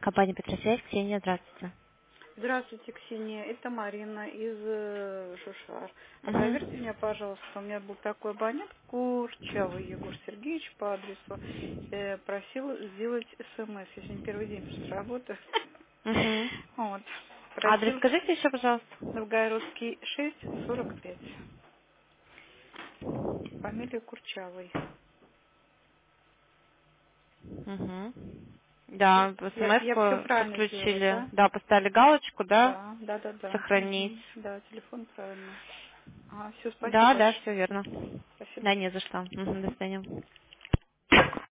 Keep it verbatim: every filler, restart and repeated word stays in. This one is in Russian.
Компания Петросвязь, Ксения, здравствуйте. Здравствуйте, Ксения. Это Марина из э, Шушар. А проверьте меня, Угу. пожалуйста. У меня был такой абонент, Курчавый Егор Сергеевич по адресу. э, просил сделать смс. Я сегодня первый день просто работаю. Угу. Вот. Адрес Просил скажите еще, пожалуйста. Новгородский шесть сорок пять. Фамилия Курчавый. Угу. Я, Да, я, я все смс правильно сделала, подключили. да? Да, поставили галочку, да? Да, да, да, да. Сохранить. Мгм. Да, телефон правильно. Ага, все, спасибо Да, да, большое. все верно. Спасибо. Да, не за что. Мгм, до свидания.